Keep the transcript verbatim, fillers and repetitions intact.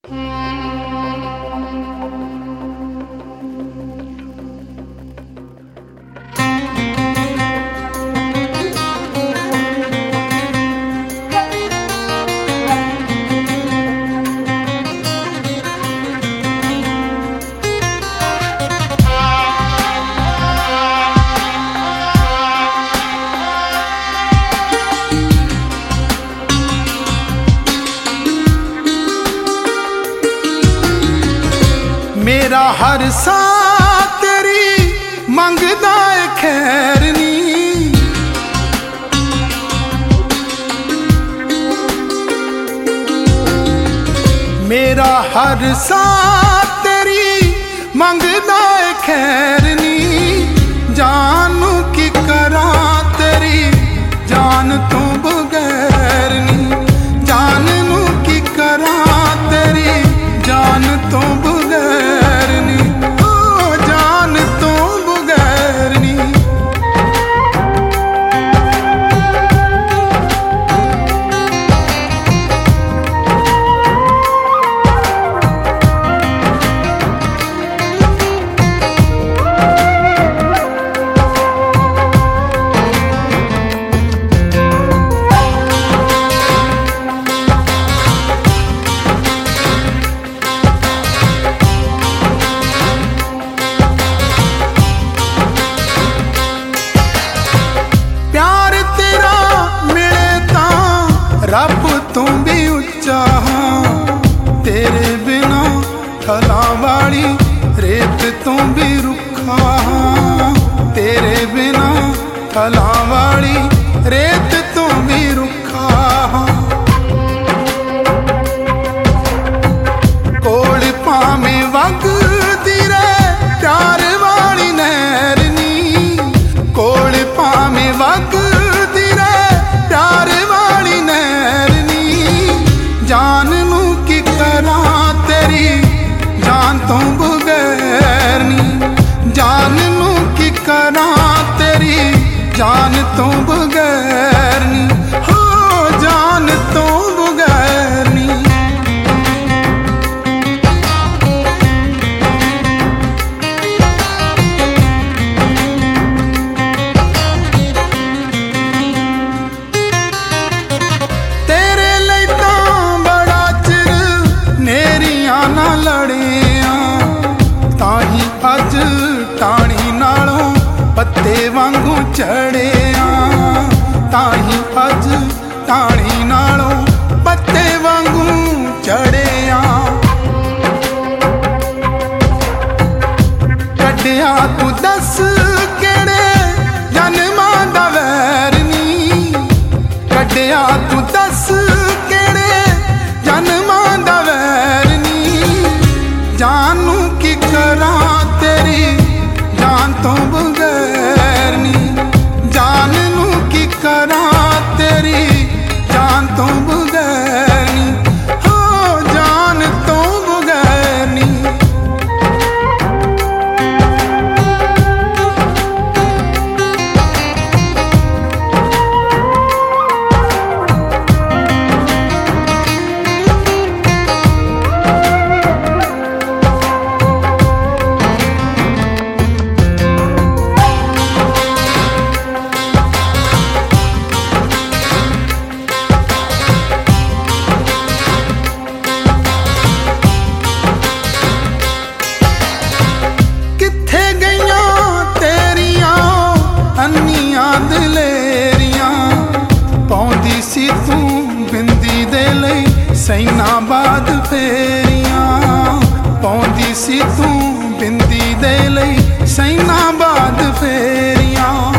मेरा हर सा तेरी मंगदा है खैर नी, मेरा हर सा तेरी मंगदा है खैर नी। जानू की करा तेरी जान तू बगैर नी, जानू की करा तेरी जान तू बगैर नी, ओ जान तू बगैर नी। रब तू भी उच्चा हाँ, तेरे बिना खला वाली रेत तू भी रुखा हाँ, तेरे बिना खला वाली रेत तू भी रुखा हाँ। कोल पावे वगदी रे प्यार वाली नहर नी, कोल पावे वगदी रे प्यार वाली नहर। जान नू की करा तेरी जान तो बगैर नी, जान नू की करा तेरी जान तो बगैर नी, हो जान तो बगैर नी। ना लड़िया ताही अज टाणी नालों पत्ते वांगू चढ़िया, ताही अज टाणी नालों पत्ते वांगू चढ़िया। कढ़िया तू दस केड़े जन्मां दा वैर नी, कढ़िया तू दस केड़े जन्मां दा वैर। जानू की करा तेरी जान तो बगैर नी, जानू की करा तेरी जान तो बगैर नी, हो जान तो बगैर नी। सी तू बिंदी दे लई सैनाबाद फेरियां, पौंदी सी तू बिंदी दे लई सैनाबाद फेरियां।